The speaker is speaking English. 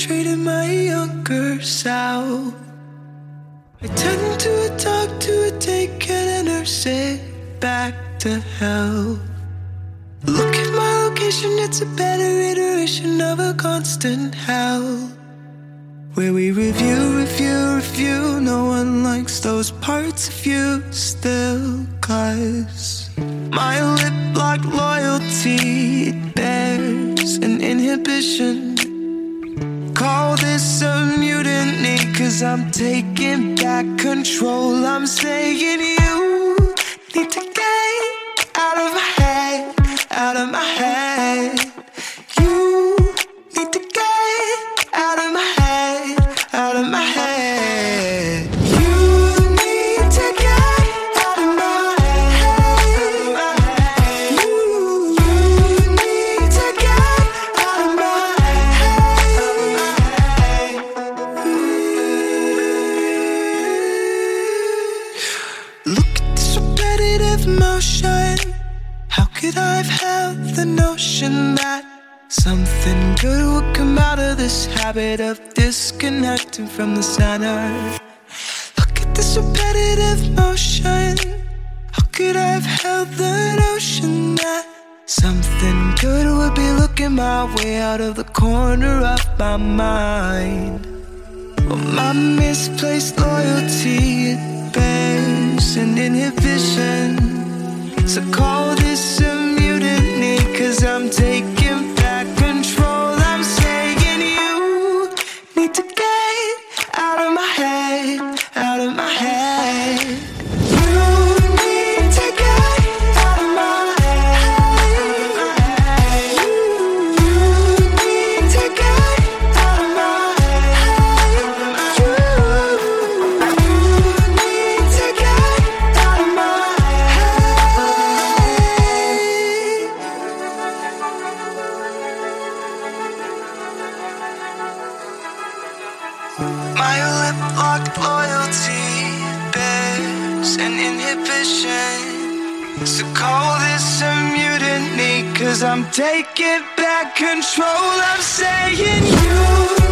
traded my younger self. I tend to talk to a take and a nurse it back to hell. Look at my location, it's a better iteration of a constant hell, where we review. No one likes those parts of you still, 'cause my lip lock loyalty, it bears an inhibition. Call this a mutiny, 'cause I'm taking back control. I'm saying you need to get out of my head, out of my head. You need to get out of my head, out of my head. You need to get out of my head. You need to get out of my head. Look at this repetitive motion. How could I have held the notion that something good would come out of this habit of disconnecting from the center? Look at this repetitive motion. How could I have held the notion that something good would be looking my way out of the corner of my mind? Well, my misplaced loyalty, it bears an inhibition. So call this a mutiny, 'cause I'm taking back control. I'm saying you need to get out of my head, out of my head. You need to get out of my head. You need to get out of my head. You need to get out of my My lip-locked loyalty bears an inhibition. So call this a mutiny, 'cause I'm taking back control. I'm saying you